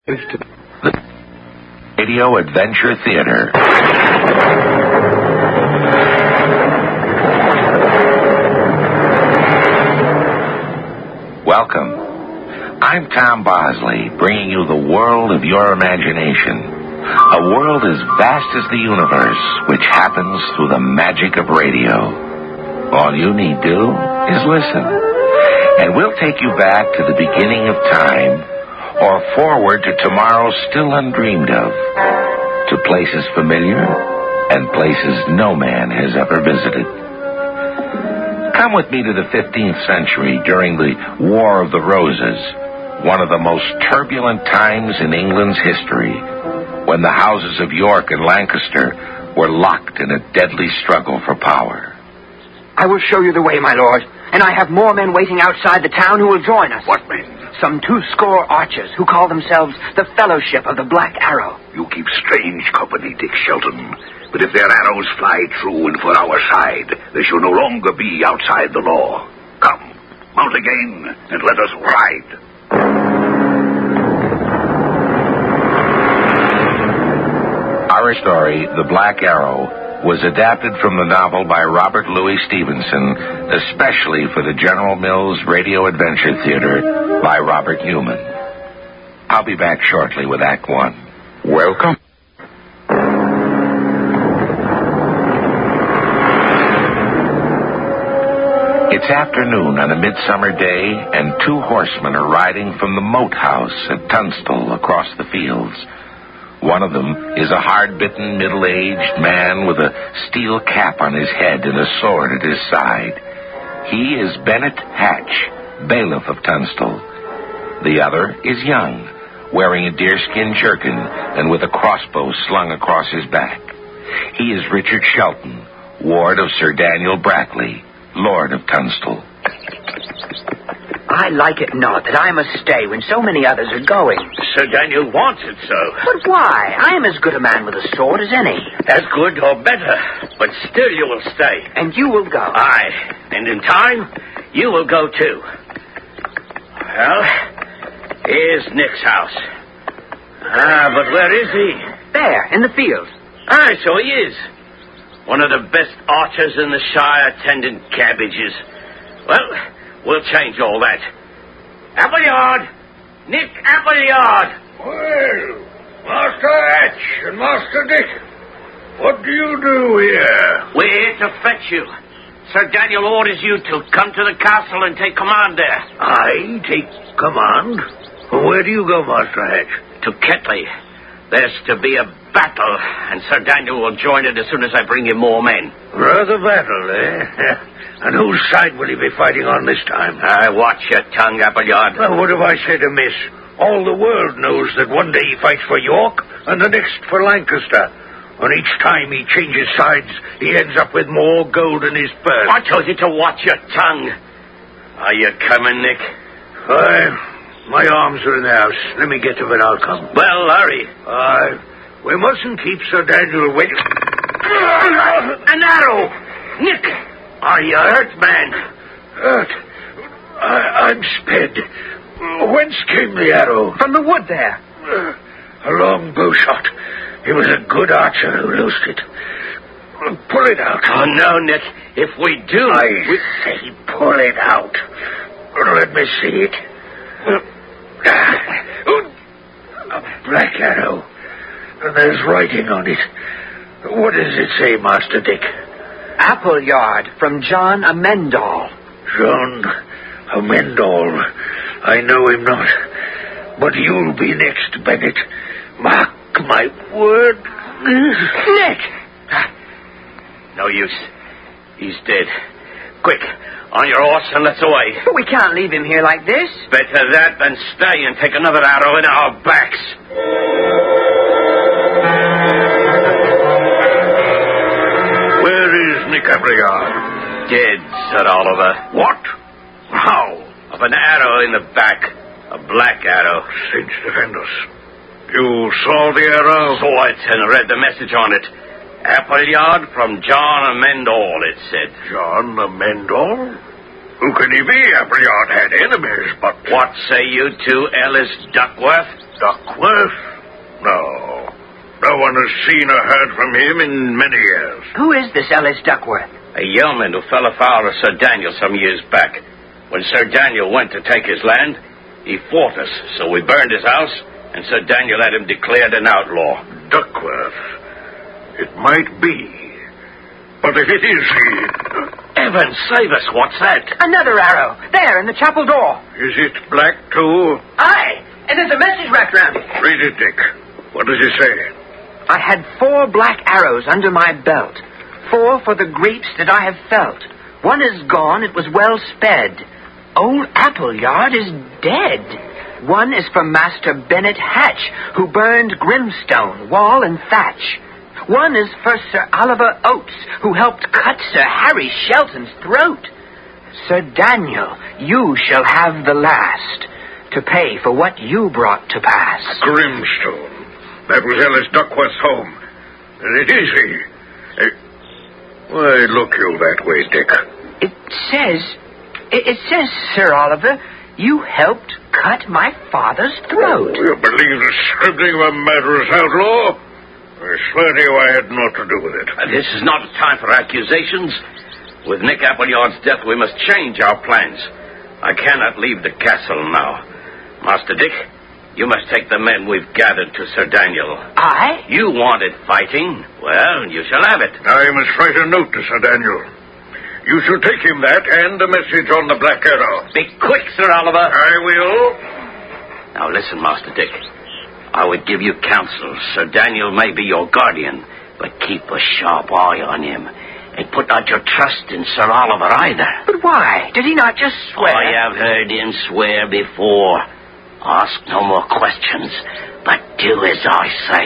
The Radio Adventure Theater. Welcome. I'm Tom Bosley, bringing you the world of your imagination. A world as vast as the universe, which happens through the magic of radio. All you need do is listen. And we'll take you back to the beginning of time, or forward to tomorrow still undreamed of, to places familiar and places no man has ever visited. Come with me to the 15th century during the War of the Roses, one of the most turbulent times in England's history, when the houses of York and Lancaster were locked in a deadly struggle for power. I will show you the way, my lord, and I have more men waiting outside the town who will join us. What men? Some 200 archers who call themselves the Fellowship of the Black Arrow. You keep strange company, Dick Shelton. But if their arrows fly true and for our side, they shall no longer be outside the law. Come, mount again, and let us ride. Our story, The Black Arrow, was adapted from the novel by Robert Louis Stevenson, especially for the General Mills Radio Adventure Theater by Robert Newman. I'll be back shortly with Act One. Welcome. It's afternoon on a midsummer day, and two horsemen are riding from the Moat House at Tunstall across the fields. One of them is a hard-bitten, middle-aged man with a steel cap on his head and a sword at his side. He is Bennet Hatch, bailiff of Tunstall. The other is young, wearing a deerskin jerkin and with a crossbow slung across his back. He is Richard Shelton, ward of Sir Daniel Brackley, Lord of Tunstall. I like it not that I must stay when so many others are going. Sir Daniel wants it so. But why? I am as good a man with a sword as any. As good or better, but still you will stay. And you will go. Aye, and in time, you will go too. Well, here's Nick's house. But where is he? There, in the field. Aye, so he is. One of the best archers in the Shire tending cabbages. Well, we'll change all that. Appleyard! Nick Appleyard! Well, Master Hatch and Master Dick, what do you do here? We're here to fetch you. Sir Daniel orders you to come to the castle and take command there. I take command? Where do you go, Master Hatch? To Ketley. There's to be a battle, and Sir Daniel will join it as soon as I bring you more men. Rather battle, eh? And whose side will he be fighting on this time? Watch your tongue, Appleyard. Well, what have I said amiss? All the world knows that one day he fights for York, and the next for Lancaster. And each time he changes sides, he ends up with more gold in his purse. I told you to watch your tongue. Are you coming, Nick? My arms are in the house. Let me get to it, I'll come. Well, hurry. We mustn't keep Sir Daniel waiting. An arrow! Nick! Are you hurt, man? Hurt? I'm sped. Whence came the arrow? From the wood there. A long bow shot. He was a good archer who loosed it. Pull it out. Oh, no, Nick. If we do... I say pull it out. Let me see it. A black arrow. There's writing on it. What does it say, Master Dick? Appleyard from John Amendall. John Amendall. I know him not. But you'll be next, Bennet. Mark my word. Nick! No use. He's dead. Quick, on your horse and let's away. But we can't leave him here like this. Better that than stay and take another arrow in our backs. Where is Nick Appleyard? Dead, Sir Oliver. What? How? Of an arrow in the back. A black arrow. Saints defend us. You saw the arrow? Saw it and read the message on it. Appleyard from John Amendall, it said. John Amendall? Who can he be? Appleyard had enemies, but... What say you to Ellis Duckworth? Duckworth? No. No one has seen or heard from him in many years. Who is this Ellis Duckworth? A yeoman who fell afoul of Sir Daniel some years back. When Sir Daniel went to take his land, he fought us, so we burned his house, and Sir Daniel had him declared an outlaw. Duckworth. It might be. But if it is he... Heaven save us, what's that? Another arrow. There, in the chapel door. Is it black, too? Aye, and there's a message wrapped round it. Read it, Dick. What does it say? I had 4 black arrows under my belt. 4 for the griefs that I have felt. 1 is gone, it was well sped. Old Appleyard is dead. 1 is for Master Bennet Hatch, who burned Grimstone, wall and thatch. 1 is for Sir Oliver Oates, who helped cut Sir Harry Shelton's throat. Sir Daniel, you shall have the last, to pay for what you brought to pass. Grimstone. That was Ellis Duckworth's home. And it is he. Why look you that way, Dick? It says, Sir Oliver, you helped cut my father's throat. Oh, you believe the scribbling of a murderous outlaw? I swear to you I had naught to do with it. This is not a time for accusations. With Nick Appleyard's death, we must change our plans. I cannot leave the castle now. Master Dick, you must take the men we've gathered to Sir Daniel. I? You wanted fighting. Well, you shall have it. I must write a note to Sir Daniel. You shall take him that and a message on the Black Arrow. Be quick, Sir Oliver. I will. Now listen, Master Dick. I would give you counsel. Sir Daniel may be your guardian, but keep a sharp eye on him. And put not your trust in Sir Oliver either. But why? Did he not just swear? I have heard him swear before. Ask no more questions, but do as I say.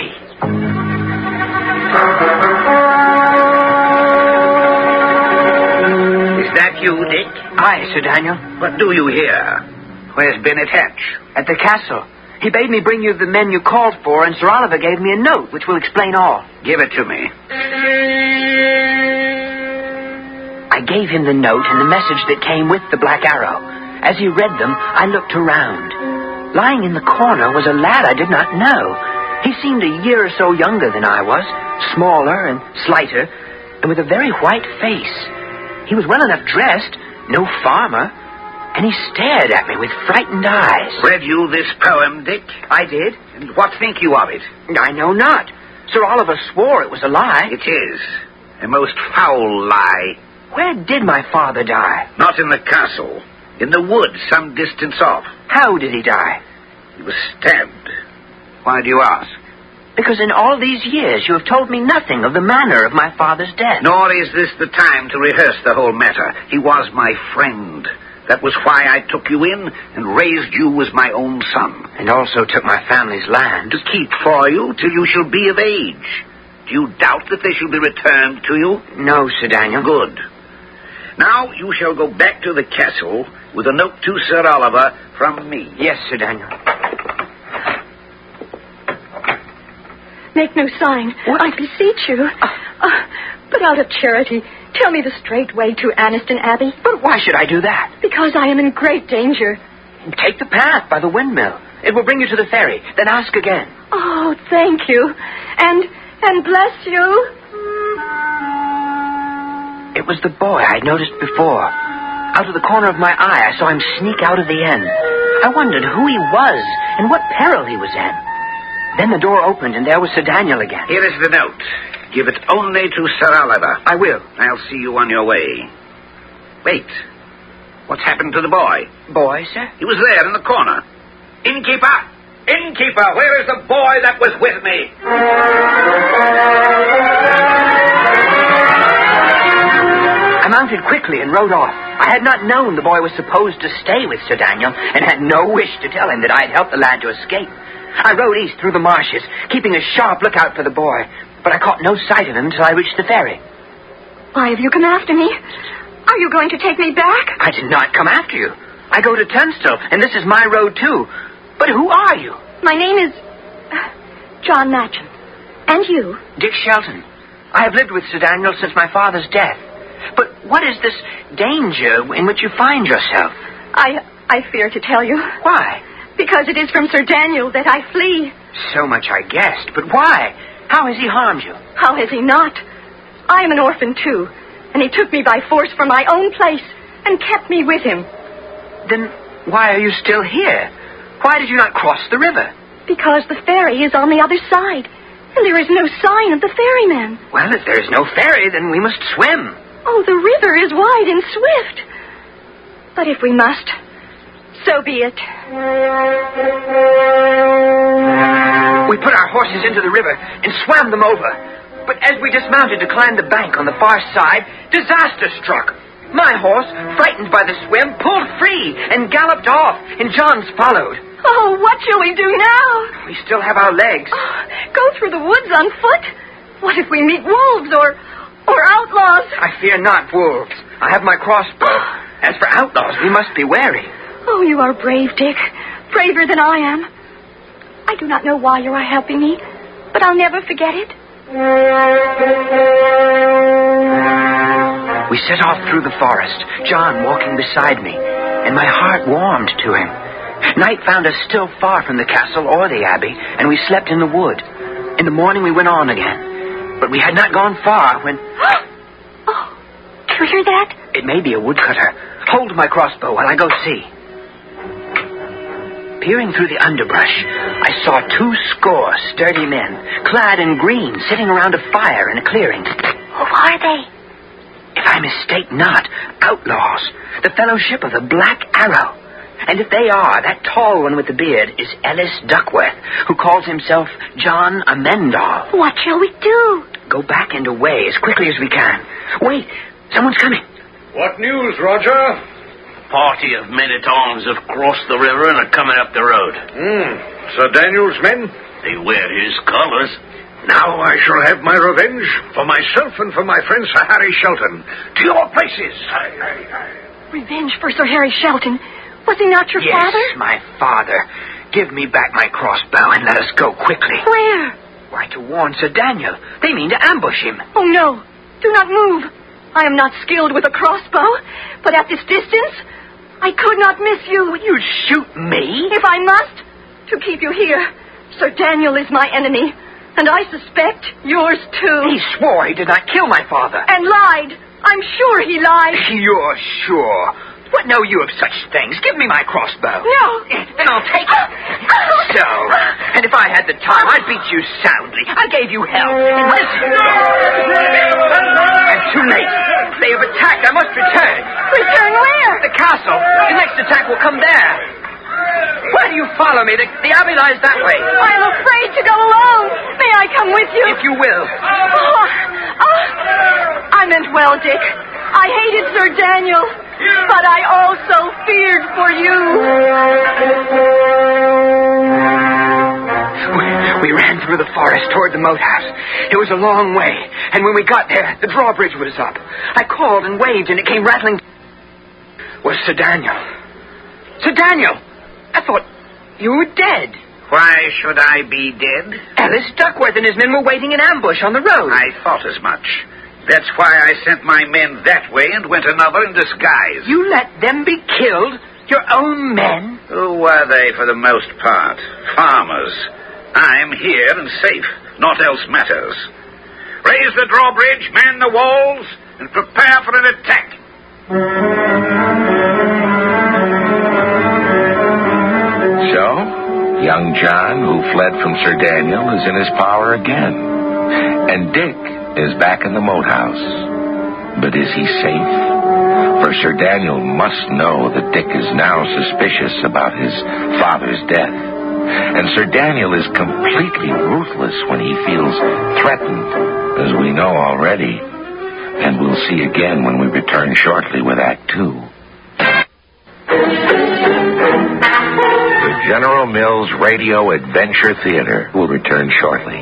Is that you, Dick? Aye, Sir Daniel. What do you here? Where's Bennet Hatch? At the castle. He bade me bring you the men you called for, and Sir Oliver gave me a note, which will explain all. Give it to me. I gave him the note and the message that came with the Black Arrow. As he read them, I looked around. Lying in the corner was a lad I did not know. He seemed a year or so younger than I was, smaller and slighter, and with a very white face. He was well enough dressed, no farmer, and he stared at me with frightened eyes. Read you this poem, Dick? I did. And what think you of it? I know not. Sir Oliver swore it was a lie. It is. A most foul lie. Where did my father die? Not in the castle. In the woods, some distance off. How did he die? He was stabbed. Why do you ask? Because in all these years you have told me nothing of the manner of my father's death. Nor is this the time to rehearse the whole matter. He was my friend. That was why I took you in and raised you as my own son. And also took my family's land. To keep for you till you shall be of age. Do you doubt that they shall be returned to you? No, Sir Daniel. Good. Now you shall go back to the castle with a note to Sir Oliver from me. Yes, Sir Daniel. Make no sign. What? I beseech you. But out of charity, tell me the straight way to Anniston Abbey. But why should I do that? Because I am in great danger. Take the path by the windmill. It will bring you to the ferry. Then ask again. Oh, thank you. And bless you. It was the boy I'd noticed before. Out of the corner of my eye, I saw him sneak out of the inn. I wondered who he was and what peril he was in. Then the door opened, and there was Sir Daniel again. Here is the note. Give it only to Sir Oliver. I will. I'll see you on your way. Wait. What's happened to the boy? Boy, sir? He was there in the corner. Innkeeper! Innkeeper, where is the boy that was with me? I mounted quickly and rode off. I had not known the boy was supposed to stay with Sir Daniel, and had no wish to tell him that I had helped the lad to escape. I rode east through the marshes, keeping a sharp lookout for the boy, but I caught no sight of him until I reached the ferry. Why have you come after me? Are you going to take me back? I did not come after you. I go to Tunstall, and this is my road, too. But who are you? My name is John Matcham. And you? Dick Shelton. I have lived with Sir Daniel since my father's death. But what is this danger in which you find yourself? I fear to tell you. Why? Because it is from Sir Daniel that I flee. So much I guessed, but why? How has he harmed you? How has he not? I am an orphan, too, and he took me by force from my own place and kept me with him. Then why are you still here? Why did you not cross the river? Because the ferry is on the other side, and there is no sign of the ferryman. Well, if there is no ferry, then we must swim. Oh, the river is wide and swift. But if we must, so be it. We put our horses into the river and swam them over. But as we dismounted to climb the bank on the far side, disaster struck. My horse, frightened by the swim, pulled free and galloped off, and John's followed. Oh, what shall we do now? We still have our legs. Oh, go through the woods on foot? What if we meet wolves or outlaws? I fear not wolves. I have my crossbow. As for outlaws, we must be wary. Oh, you are brave, Dick. Braver than I am. I do not know why you are helping me, but I'll never forget it. We set off through the forest, John walking beside me, and my heart warmed to him. Night found us still far from the castle or the abbey, and we slept in the wood. In the morning we went on again, but we had not gone far when... Oh, do you hear that? It may be a woodcutter. Hold my crossbow while I go see. Peering through the underbrush, I saw 200 sturdy men, clad in green, sitting around a fire in a clearing. Who are they? If I mistake not, outlaws, the fellowship of the Black Arrow. And if they are, that tall one with the beard is Ellis Duckworth, who calls himself John Amendal. What shall we do? Go back and away as quickly as we can. Wait, someone's coming. What news, Roger? Party of men-at-arms have crossed the river and are coming up the road. Sir Daniel's men? They wear his colors. Now I shall have my revenge for myself and for my friend Sir Harry Shelton. To your places. Revenge for Sir Harry Shelton. Was he not your father? Yes, my father. Give me back my crossbow and let us go quickly. Where? Why, to warn Sir Daniel. They mean to ambush him. Oh, no. Do not move. I am not skilled with a crossbow, but at this distance, I could not miss you. You'd shoot me? If I must, to keep you here. Sir Daniel is my enemy, and I suspect yours too. He swore he did not kill my father. And lied. I'm sure he lied. You're sure? What know you of such things? Give me my crossbow. No. Then I'll take it. So, and if I had the time, I'd beat you soundly. I gave you hell. And listen. I'm too late. They have attacked. I must return. Return where? The castle. The next attack will come there. Why do you follow me? The abbey lies that way. I am afraid to go alone. May I come with you? If you will. I meant well, Dick. I hated Sir Daniel, but I also feared for you. We ran through the forest toward the moat house. It was a long way, and when we got there, the drawbridge was up. I called and waved, and it came rattling. Was Sir Daniel. Sir Daniel! I thought you were dead. Why should I be dead? Ellis Duckworth and his men were waiting in ambush on the road. I thought as much. That's why I sent my men that way and went another in disguise. You let them be killed? Your own men? Who were they for the most part? Farmers. I'm here and safe. Naught else matters. Raise the drawbridge, man the walls, and prepare for an attack. So, young John, who fled from Sir Daniel, is in his power again. And Dick is back in the moat house. But is he safe? For Sir Daniel must know that Dick is now suspicious about his father's death. And Sir Daniel is completely ruthless when he feels threatened, as we know already. And we'll see again when we return shortly with Act 2. The General Mills Radio Adventure Theater will return shortly.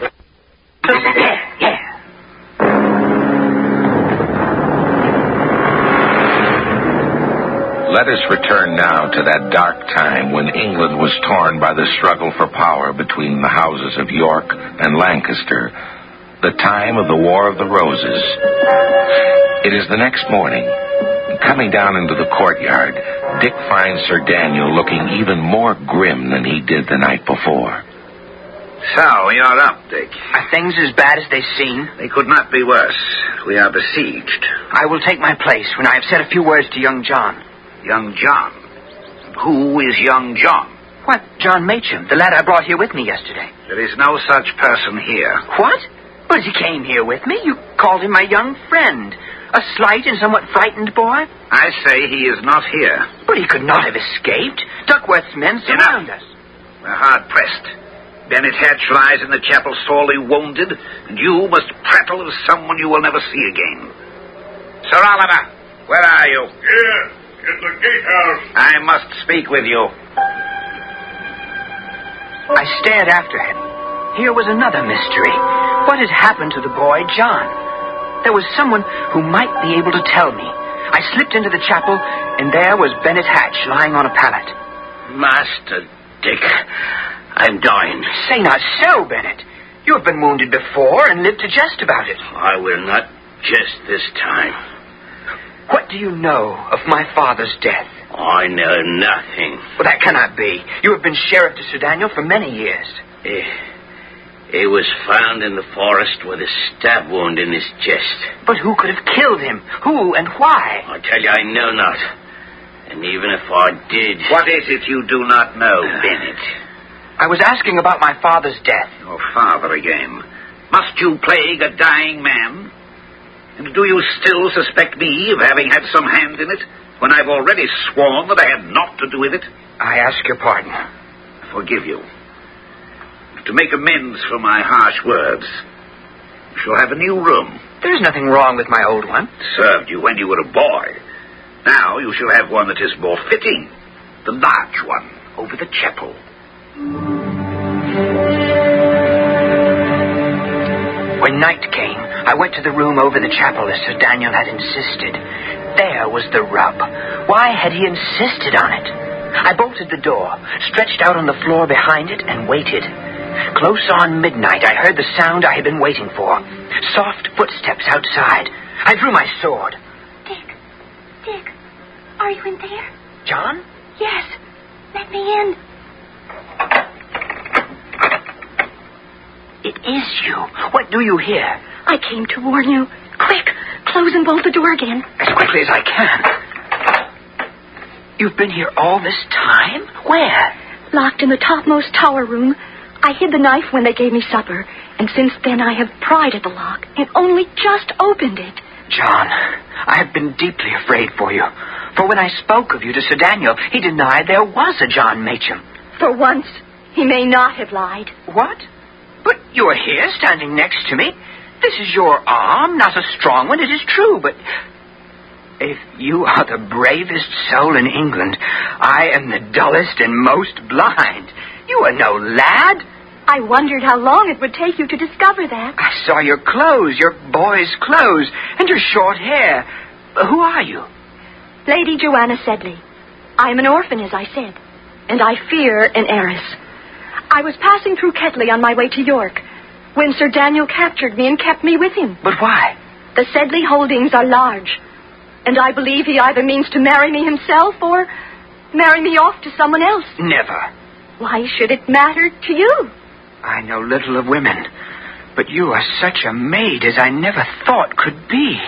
Let us return now to that dark time when England was torn by the struggle for power between the houses of York and Lancaster. the time of the War of the Roses. It is the next morning. Coming down into the courtyard, Dick finds Sir Daniel looking even more grim than he did the night before. So, you're up, Dick. Are things as bad as they seem? They could not be worse. We are besieged. I will take my place when I have said a few words to young John. Young John? Who is young John? What, John Macham, the lad I brought here with me yesterday. There is no such person here. What? But he came here with me. You called him my young friend. A slight and somewhat frightened boy. I say he is not here. But he could not have escaped. Duckworth's men surround us. We're hard-pressed. Bennett Hatch lies in the chapel sorely wounded, and you must prattle of someone you will never see again. Sir Oliver, where are you? Here, in the gatehouse. I must speak with you. I stared after him. Here was another mystery. What had happened to the boy, John? There was someone who might be able to tell me. I slipped into the chapel, and there was Bennett Hatch lying on a pallet. Master Dick, I'm dying. Say not so, Bennett. You have been wounded before and lived to jest about it. I will not jest this time. What do you know of my father's death? I know nothing. Well, that cannot be. You have been sheriff to Sir Daniel for many years. He was found in the forest with a stab wound in his chest. But who could have killed him? Who and why? I tell you, I know not. And even if I did... What is it you do not know, Bennett? I was asking about my father's death. Your father again. Must you plague a dying man? And do you still suspect me of having had some hand in it, when I've already sworn that I had naught to do with it? I ask your pardon. I forgive you. To make amends for my harsh words, you shall have a new room. There's nothing wrong with my old one. Served you when you were a boy. Now you shall have one that is more fitting. The large one over the chapel. When night came, I went to the room over the chapel as Sir Daniel had insisted. There was the rub. Why had he insisted on it? I bolted the door, stretched out on the floor behind it, and waited. Close on midnight, I heard the sound I had been waiting for. Soft footsteps outside. I drew my sword. Dick, are you in there? John? Yes, let me in. It is you. What do you hear? I came to warn you. Quick, close and bolt the door again. As quickly as I can. You've been here all this time? Where? Locked in the topmost tower room. I hid the knife when they gave me supper, and since then I have pried at the lock and only just opened it. John, I have been deeply afraid for you. For when I spoke of you to Sir Daniel, he denied there was a John Macham. For once, he may not have lied. What? But you are here, standing next to me. This is your arm, not a strong one, it is true, but if you are the bravest soul in England, I am the dullest and most blind. You are no lad. I wondered how long it would take you to discover that. I saw your clothes, your boy's clothes, and your short hair. Who are you? Lady Joanna Sedley. I am an orphan, as I said, and I fear an heiress. I was passing through Ketley on my way to York when Sir Daniel captured me and kept me with him. But why? The Sedley holdings are large, and I believe he either means to marry me himself or marry me off to someone else. Never. Why should it matter to you? I know little of women, but you are such a maid as I never thought could be.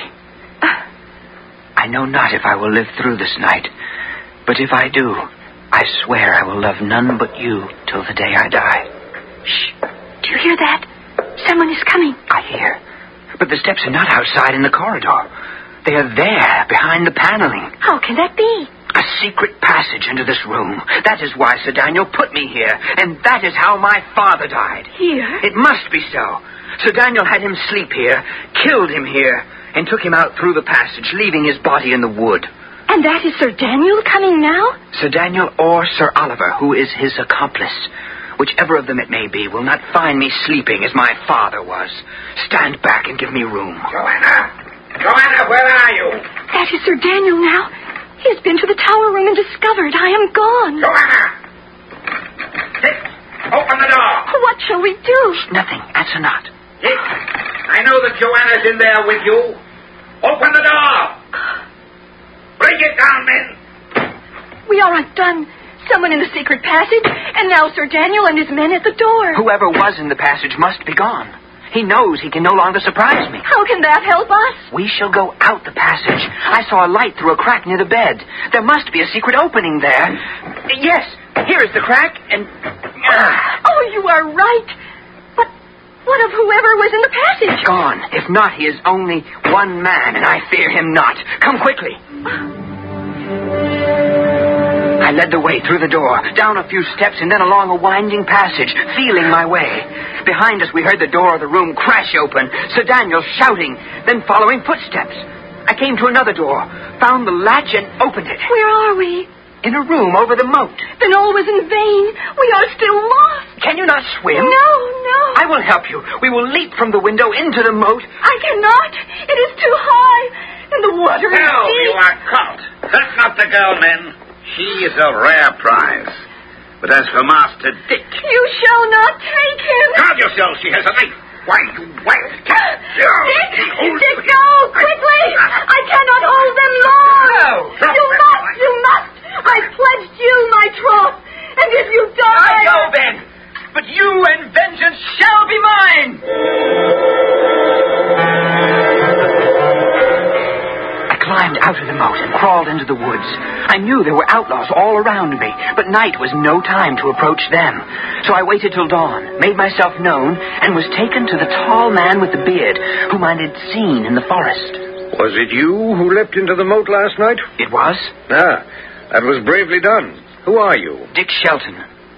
I know not if I will live through this night, but if I do, I swear I will love none but you till the day I die. Shh. Do you hear that? Someone is coming. I hear. But the steps are not outside in the corridor. They are there, behind the paneling. How can that be? A secret passage into this room. That is why Sir Daniel put me here, and that is how my father died. Here? It must be so. Sir Daniel had him sleep here, killed him here, and took him out through the passage, leaving his body in the wood. And that is Sir Daniel coming now? Sir Daniel or Sir Oliver, who is his accomplice. Whichever of them it may be, will not find me sleeping as my father was. Stand back and give me room. Joanna, where are you? That is Sir Daniel now. He has been to the tower room and discovered I am gone. Joanna! Dick, open the door. What shall we do? Nothing. Answer not. Dick, I know that Joanna's in there with you. Open the door. Break it down, men. We are undone. Someone in the secret passage, and now Sir Daniel and his men at the door. Whoever was in the passage must be gone. He knows he can no longer surprise me. How can that help us? We shall go out the passage. I saw a light through a crack near the bed. There must be a secret opening there. Yes, here is the crack, and... Oh, you are right. But what of whoever was in the passage? Gone. If not, he is only one man, and I fear him not. Come quickly. I led the way through the door, down a few steps, and then along a winding passage, feeling my way. Behind us, we heard the door of the room crash open, Sir Daniel shouting, then following footsteps. I came to another door, found the latch, and opened it. Where are we? In a room over the moat. Then all was in vain. We are still lost. Can you not swim? No. I will help you. We will leap from the window into the moat. I cannot. It is too high, and the water is No, deep. you are caught. Hurt not the girl, men. She is a rare prize. But as for Master Dick... You shall not take him. Guard yourself, she has a knife. Why, you wild cat. Dick, go, quickly. I cannot hold them long. No. You must. I pledged you my troth. And if you die... I go, then. But you and vengeance shall be mine. I climbed out of the moat and crawled into the woods. I knew there were outlaws all around me, but night was no time to approach them. So I waited till dawn, made myself known, and was taken to the tall man with the beard whom I had seen in the forest. Was it you who leapt into the moat last night? It was? Ah, that was bravely done. Who are you? Dick Shelton.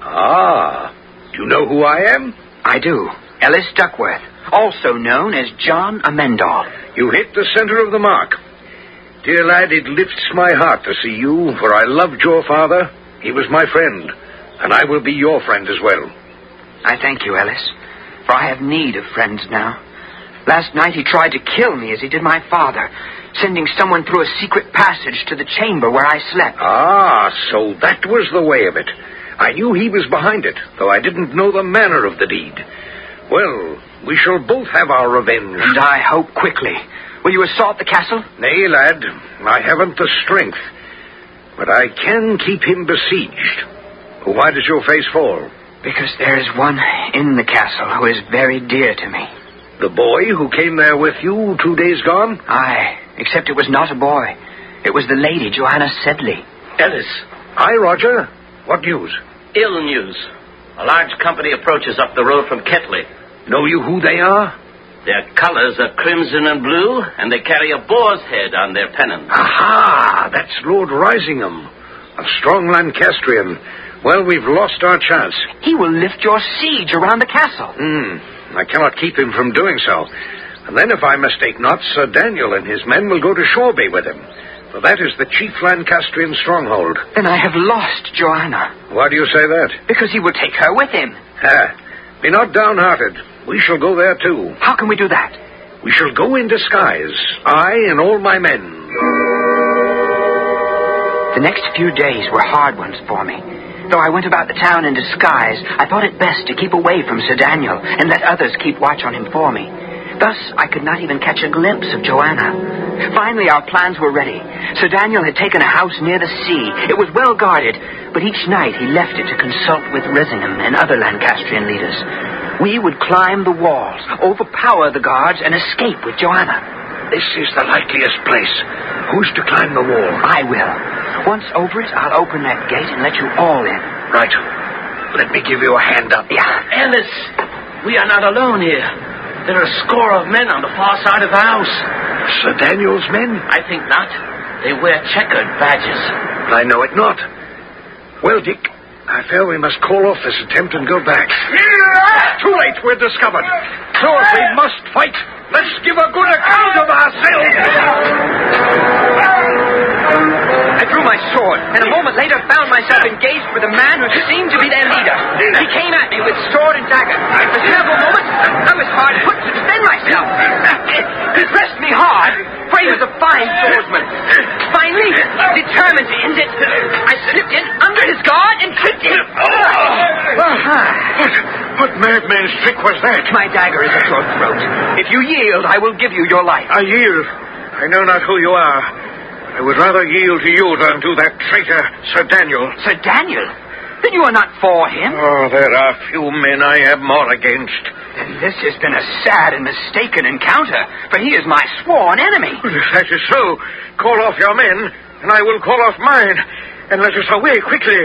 Ah, do you know who I am? I do. Ellis Duckworth, also known as John Amendall. You hit the center of the mark. Dear lad, it lifts my heart to see you, for I loved your father. He was my friend, and I will be your friend as well. I thank you, Ellis, for I have need of friends now. Last night he tried to kill me as he did my father, sending someone through a secret passage to the chamber where I slept. Ah, so that was the way of it. I knew he was behind it, though I didn't know the manner of the deed. Well, we shall both have our revenge. And I hope quickly. Will you assault the castle? Nay, lad, I haven't the strength. But I can keep him besieged. Why does your face fall? Because there is one in the castle who is very dear to me. The boy who came there with you 2 days gone? Aye, except it was not a boy. It was the lady, Joanna Sedley. Ellis. Aye, Roger. What news? Ill news. A large company approaches up the road from Ketley. Know you who they are? Their colors are crimson and blue, and they carry a boar's head on their pennons. Aha! That's Lord Risingham, a strong Lancastrian. Well, we've lost our chance. He will lift your siege around the castle. I cannot keep him from doing so. And then, if I mistake not, Sir Daniel and his men will go to Shoreby with him, for that is the chief Lancastrian stronghold. Then I have lost Joanna. Why do you say that? Because he will take her with him. Be not downhearted. We shall go there, too. How can we do that? We shall go in disguise, I and all my men. The next few days were hard ones for me. Though I went about the town in disguise, I thought it best to keep away from Sir Daniel and let others keep watch on him for me. Thus, I could not even catch a glimpse of Joanna. Finally, our plans were ready. Sir Daniel had taken a house near the sea. It was well guarded, but each night he left it to consult with Risingham and other Lancastrian leaders. We would climb the walls, overpower the guards, and escape with Joanna. This is the likeliest place. Who's to climb the wall? I will. Once over it, I'll open that gate and let you all in. Right. Let me give you a hand up. Yeah. Ellis, we are not alone here. There are a score of men on the far side of the house. Sir Daniel's men? I think not. They wear checkered badges. I know it not. Well, Dick, I fear we must call off this attempt and go back. Too late, we're discovered. So if we must fight, let's give a good account of ourselves. I drew my sword, and a moment later found myself engaged with a man who seemed to be their leader. He came at me with sword and dagger. For several moments, I was hard put to defend myself. He pressed me hard, for he was a fine swordsman. Finally, determined to end it, I slipped in under his guard and tripped him. I What madman's trick was that? My dagger is at your throat. If you yield, I will give you your life. I yield. I know not who you are. I would rather yield to you than to that traitor, Sir Daniel. Sir Daniel? Then you are not for him? Oh, there are few men I have more against. Then this has been a sad and mistaken encounter, for he is my sworn enemy. Well, if that is so, call off your men, and I will call off mine, and let us away quickly.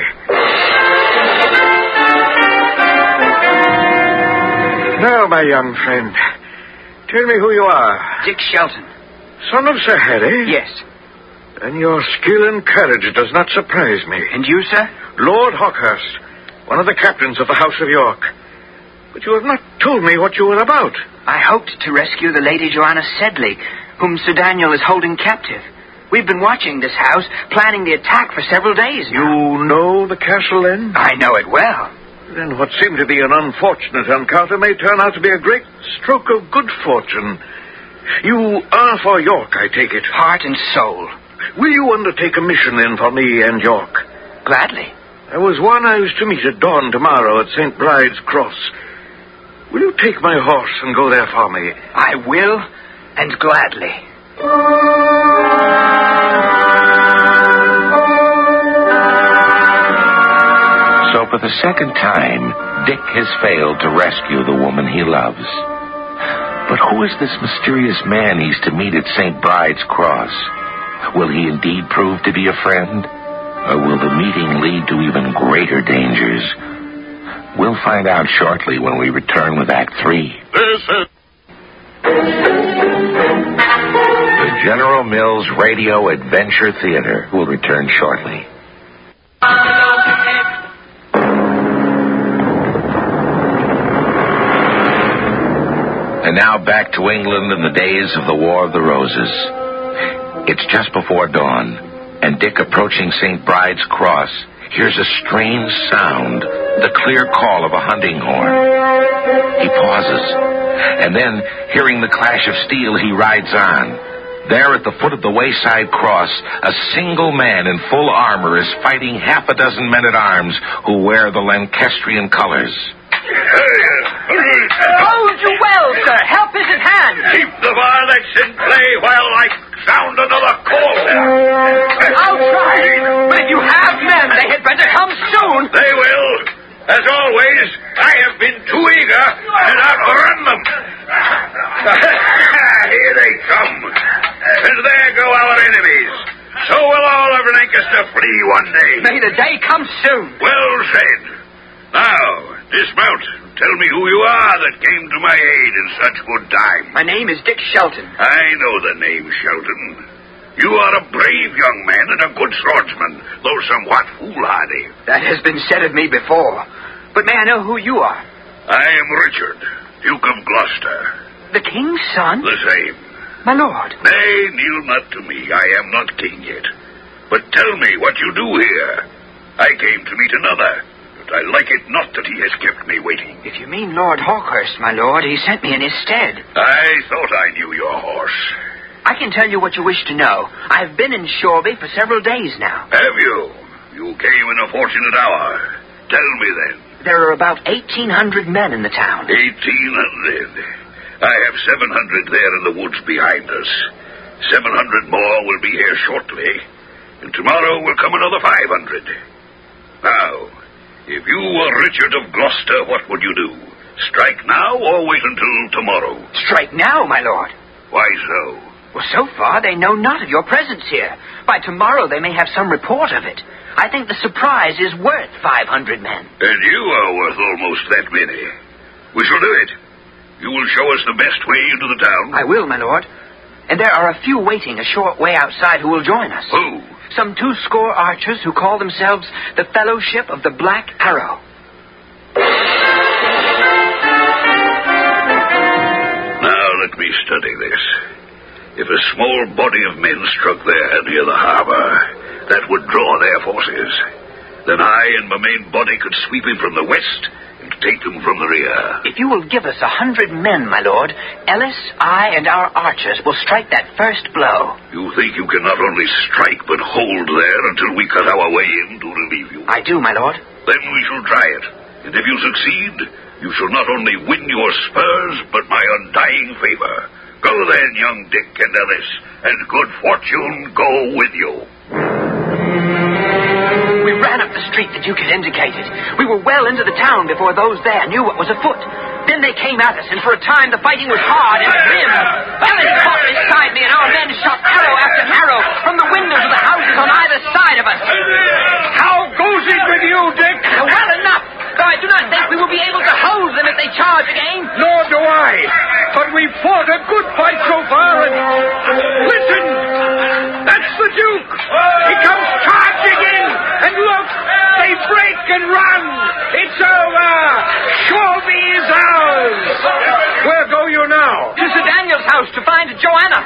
Now, my young friend, tell me who you are. Dick Shelton. Son of Sir Harry? Yes. Then your skill and courage does not surprise me. And you, sir? Lord Hawkhurst, one of the captains of the House of York. But you have not told me what you were about. I hoped to rescue the Lady Joanna Sedley, whom Sir Daniel is holding captive. We've been watching this house, planning the attack for several days now. You know the castle, then? I know it well. Then what seemed to be an unfortunate encounter may turn out to be a great stroke of good fortune. You are for York, I take it. Heart and soul. Will you undertake a mission, then, for me and York? Gladly. There was one I was to meet at dawn tomorrow at St. Bride's Cross. Will you take my horse and go there for me? I will, and gladly. So for the second time, Dick has failed to rescue the woman he loves. But who is this mysterious man he's to meet at St. Bride's Cross? Will he indeed prove to be a friend? Or will the meeting lead to even greater dangers? We'll find out shortly when we return with Act 3. This is... The General Mills Radio Adventure Theater will return shortly. And now back to England in the days of the War of the Roses. It's just before dawn, and Dick, approaching St. Bride's Cross, hears a strange sound, the clear call of a hunting horn. He pauses, and then, hearing the clash of steel, he rides on. There at the foot of the wayside cross, a single man in full armor is fighting half a dozen men-at-arms who wear the Lancastrian colors. Hold you well, sir. Help is at hand. Keep the varlets in play while I sound another call. I'll try. But if you have men, they had better come soon. They will. As always, I have been too eager and outrun them. Here they come. And there go our enemies. So will all of Lancaster flee one day. May the day come soon. Well said. Now, dismount. Tell me who you are that came to my aid in such good time. My name is Dick Shelton. I know the name, Shelton. You are a brave young man and a good swordsman, though somewhat foolhardy. That has been said of me before. But may I know who you are? I am Richard, Duke of Gloucester. The king's son? The same. My lord. Nay, kneel not to me. I am not king yet. But tell me what you do here. I came to meet another. I like it not that he has kept me waiting. If you mean Lord Hawkhurst, my lord, he sent me in his stead. I thought I knew your horse. I can tell you what you wish to know. I've been in Shoreby for several days now. Have you? You came in a fortunate hour. Tell me then. There are about 1,800 men in the town. 1,800. I have 700 there in the woods behind us. 700 more will be here shortly. And tomorrow will come another 500. Now, if you were Richard of Gloucester, what would you do? Strike now or wait until tomorrow? Strike now, my lord. Why so? Well, so far they know not of your presence here. By tomorrow they may have some report of it. I think the surprise is worth 500 men. And you are worth almost that many. We shall do it. You will show us the best way into the town? I will, my lord. And there are a few waiting a short way outside who will join us. Who? Some 200 archers who call themselves the Fellowship of the Black Arrow. Now let me study this. If a small body of men struck there near the harbor, that would draw their forces. Then I and my main body could sweep in from the west and take them from the rear. If you will give us 100 men, my lord, Ellis, I, and our archers will strike that first blow. You think you can not only strike, but hold there until we cut our way in to relieve you? I do, my lord. Then we shall try it. And if you succeed, you shall not only win your spurs, but my undying favor. Go then, young Dick and Ellis, and good fortune go with you. We ran up the street the Duke had indicated. We were well into the town before those there knew what was afoot. Then they came at us, and for a time the fighting was hard and grim. Ellis fought beside me, and our men shot arrow after arrow from the windows of the houses on either side of us. How goes it with you, Dick? Well enough, though I do not think we will be able to hold them if they charge again. Nor do I. But we've fought a good fight so far, and... Listen! That's the Duke! He comes charging in! And look! They break and run! It's over! Shoreby is ours! Where go you now? To Sir Daniel's house to find Joanna.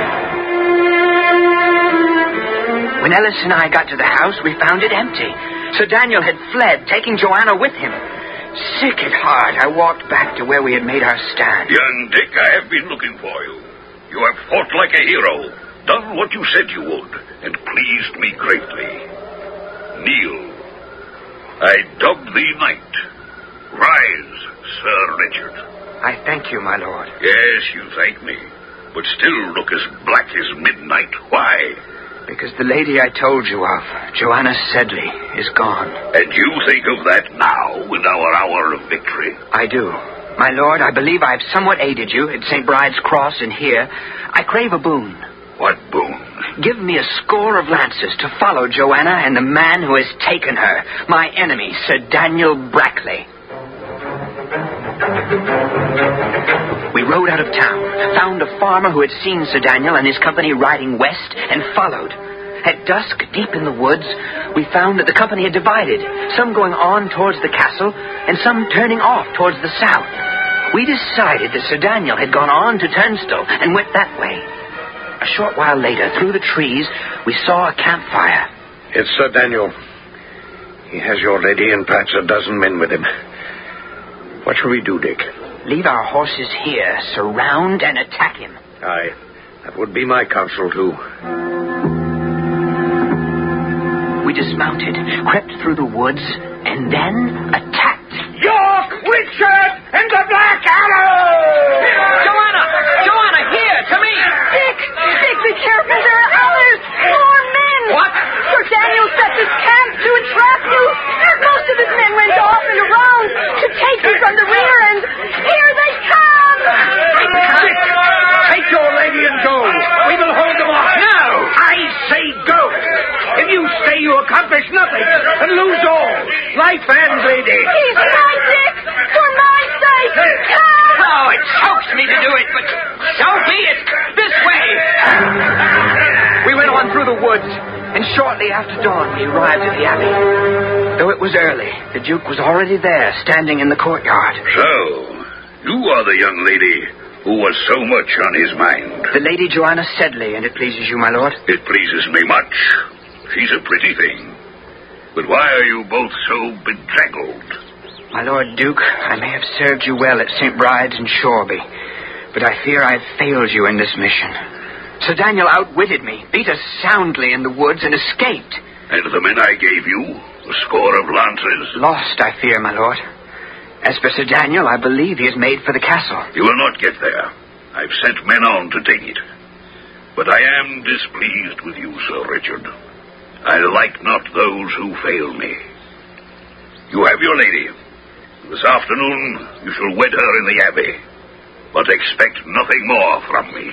When Ellis and I got to the house, we found it empty. Sir Daniel had fled, taking Joanna with him. Sick at heart, I walked back to where we had made our stand. Young Dick, I have been looking for you. You have fought like a hero, done what you said you would, and pleased me greatly. Kneel. I dubbed thee knight. Rise, Sir Richard. I thank you, my lord. Yes, you thank me, but still look as black as midnight. Why? Because the lady I told you of, Joanna Sedley, is gone. And you think of that now, in our hour of victory? I do. My lord, I believe I have somewhat aided you at St. Bride's Cross and here. I crave a boon. What boon? Give me a score of lances to follow Joanna and the man who has taken her, my enemy, Sir Daniel Brackley. We rode out of town, found a farmer who had seen Sir Daniel and his company riding west, and followed. At dusk, deep in the woods, we found that the company had divided, some going on towards the castle, and some turning off towards the south. We decided that Sir Daniel had gone on to Turnstile and went that way. A short while later, through the trees, we saw a campfire. It's Sir Daniel. He has your lady and perhaps a dozen men with him. What shall we do, Dick? Leave our horses here, surround and attack him. Aye, that would be my counsel, too. We dismounted, crept through the woods, and then attacked. York, Richard, and the Black Arrow! Joanna! Joanna, here, to me! Dick, be careful. There are others. More men. What? Sir Daniel set this camp to entrap you. Most of his men went off and around to take you from the rear, and here they come. Dick, take your lady and go. We will hold them off. No! I say go. If you stay, you accomplish nothing and lose all. Life and lady. He's right, Dick. For my sake. Come. Oh, it chokes me to do it, but so be it. This way. We went on through the woods, and shortly after dawn we arrived at the abbey. Though it was early, the Duke was already there, standing in the courtyard. So, you are the young lady who was so much on his mind. The Lady Joanna Sedley, and it pleases you, my lord? It pleases me much. She's a pretty thing. But why are you both so bedraggled? My Lord Duke, I may have served you well at St. Bride's and Shoreby, but I fear I've failed you in this mission. Sir Daniel outwitted me, beat us soundly in the woods, and escaped. And the men I gave you, a score of lances? Lost, I fear, my lord. As for Sir Daniel, I believe he has made for the castle. You will not get there. I've sent men on to take it. But I am displeased with you, Sir Richard. I like not those who fail me. You have your lady. This afternoon you shall wed her in the abbey. But expect nothing more from me.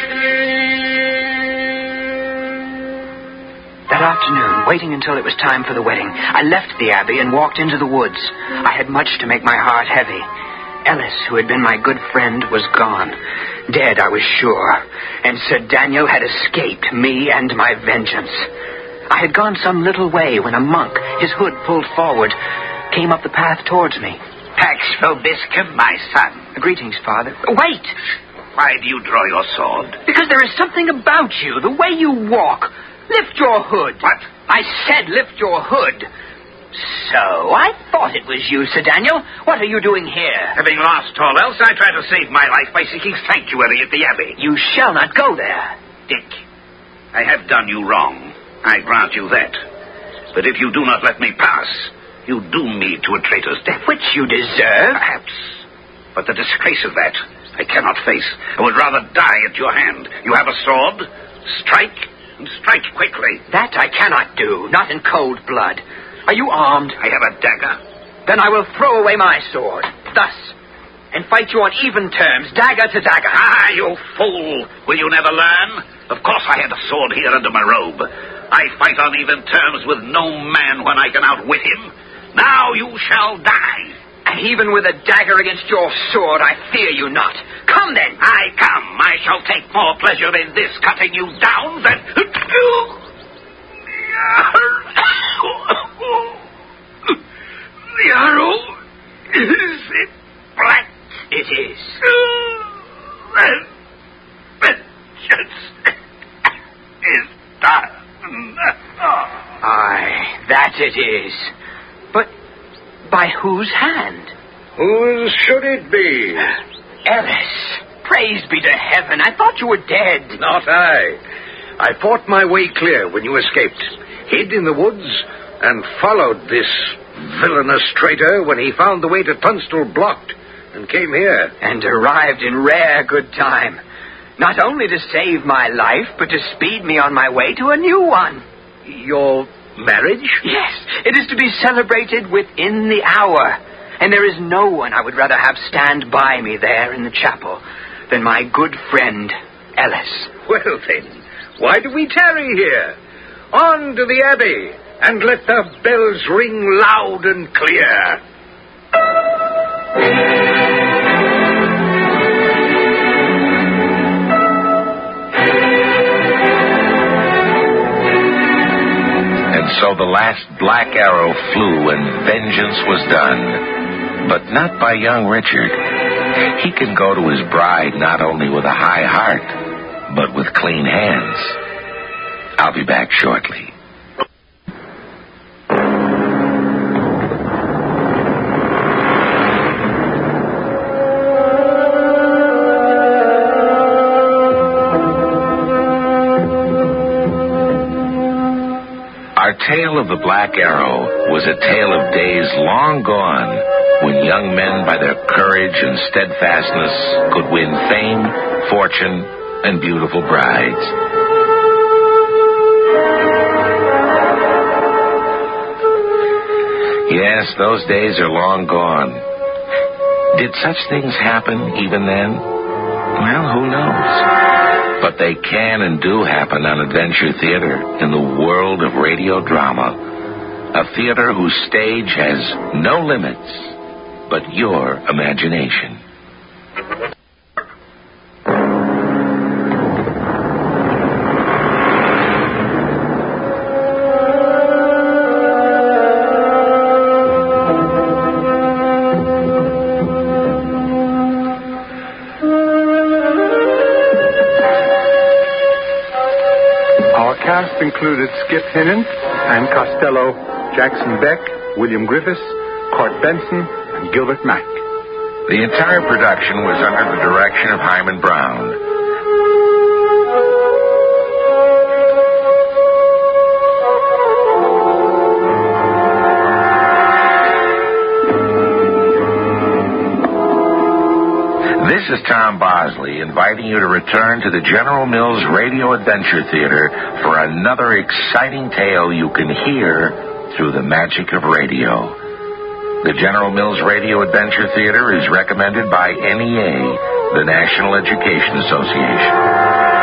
That afternoon, waiting until it was time for the wedding, I left the abbey and walked into the woods. I had much to make my heart heavy. Ellis, who had been my good friend, was gone. Dead, I was sure. And Sir Daniel had escaped me and my vengeance. I had gone some little way when a monk, his hood pulled forward, came up the path towards me. Pax Vobiscum, my son. Greetings, Father. Wait! Why do you draw your sword? Because there is something about you, the way you walk. Lift your hood. What? I said lift your hood. So, I thought it was you, Sir Daniel. What are you doing here? Having lost all else, I try to save my life by seeking sanctuary at the abbey. You shall not go there. Dick, I have done you wrong. I grant you that. But if you do not let me pass, You doom me to a traitor's death. Which you deserve. Perhaps. But the disgrace of that I cannot face. I would rather die at your hand. You have a sword. Strike, and strike quickly. That I cannot do, not in cold blood. Are you armed? I have a dagger. Then I will throw away my sword, thus, and fight you on even terms, dagger to dagger. Ah, you fool! Will you never learn? Of course I had a sword here under my robe. I fight on even terms with no man when I can outwit him. Now you shall die. And even with a dagger against your sword, I fear you not. Come then. I come. I shall take more pleasure in this cutting you down than... The arrow, is it black? It is. Vengeance is done. Aye, that it is. But by whose hand? Whose should it be? Ellis, praise be to heaven. I thought you were dead. Not I. I fought my way clear when you escaped, hid in the woods, and followed this villainous traitor when he found the way to Tunstall blocked and came here. And arrived in rare good time. Not only to save my life, but to speed me on my way to a new one. Your marriage? Yes, it is to be celebrated within the hour. And there is no one I would rather have stand by me there in the chapel than my good friend, Ellis. Well, then, why do we tarry here? On to the Abbey, and let the bells ring loud and clear. And so the last black arrow flew and vengeance was done. But not by young Richard. He can go to his bride not only with a high heart, but with clean hands. I'll be back shortly. Our tale of the Black Arrow was a tale of days long gone when young men by their courage and steadfastness could win fame, fortune, and beautiful brides. Yes, those days are long gone. Did such things happen even then? Well, who knows? But they can and do happen on Adventure Theater in the world of radio drama. A theater whose stage has no limits but your imagination. Included Skip Hinnon, Ann Costello, Jackson Beck, William Griffiths, Court Benson, and Gilbert Mack. The entire production was under the direction of Hyman Brown. This is Tom Bosley inviting you to return to the General Mills Radio Adventure Theater for another exciting tale you can hear through the magic of radio. The General Mills Radio Adventure Theater is recommended by NEA, the National Education Association.